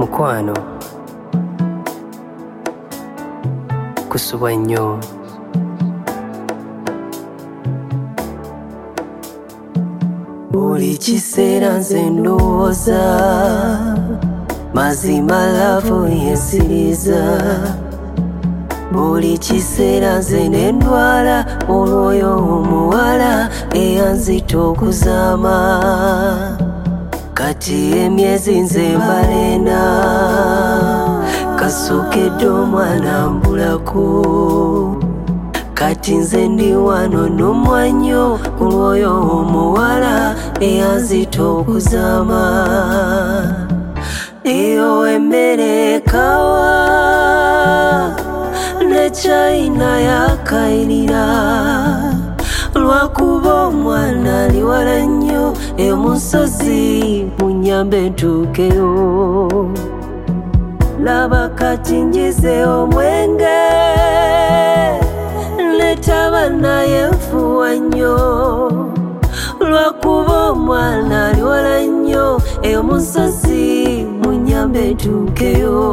mukwano kusubwa nnyo. Buli kiseera nze ndowooza mazima laavu yensiriza. Buli kiseera nze ne ndwala olwoyo omuwala eyanzita okuzaama. Kati emyezi nze mbalena kasookedde omwana mbulako. Kati nze ndi wano n'omwanyo olwoyo omuwala eyanzita okuzaama. Eyo emmere ekawa ne China yakayirira lwakuba omwana ali wala nnyo emusozi munyambe ntuukeyo. Laba kati njize omwenge netaba naye nfuwa nnyo lwakuba omwana ali wala nnyo emusozi munyambe ntuukeyo.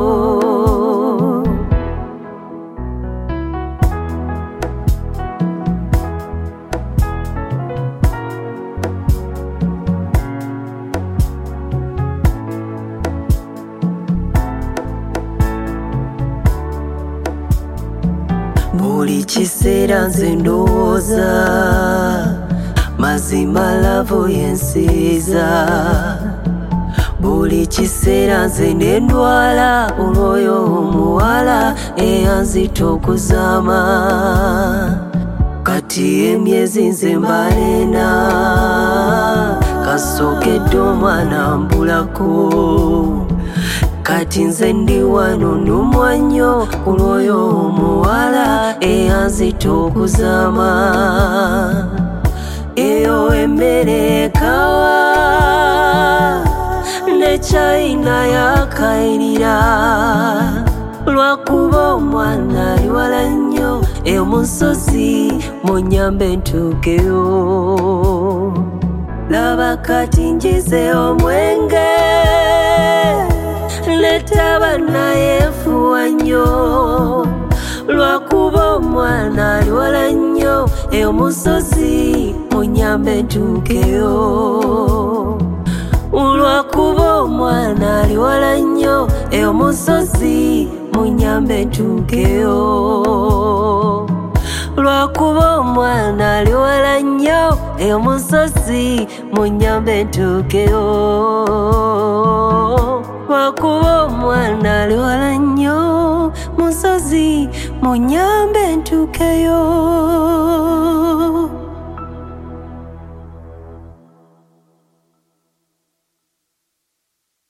Buli kiseera nze ndowooza mazima laavu yensiriza. Buli kiseera nze ne ndwala olwoyo omuwala eyanzita okuzaama. Kati emyezi nze mbalena kasookedde omwana mbulako. Kati nze ndi wano n'omwanyo olwoyo omuwala eyanzita okuzaama. Eyo emmere ekawa ne China yakayirira lwakuba omwana ali wala nnyo emusozi munyambe ntuukeyo. Laba kati njize omwenge netaba naye nfuwa nnyo lwakuba omwana ali wala nnyo emusozi munyambe ntuukeyo. Lwakuba omwana ali wala nnyo emusozi munyambe ntuukeyo. Lwakuba omwana ali wala nnyo emusozi munyambe ntuukeyo. Lwakuba omwana ali wala nnyo musozi munyambe ntuukeyo.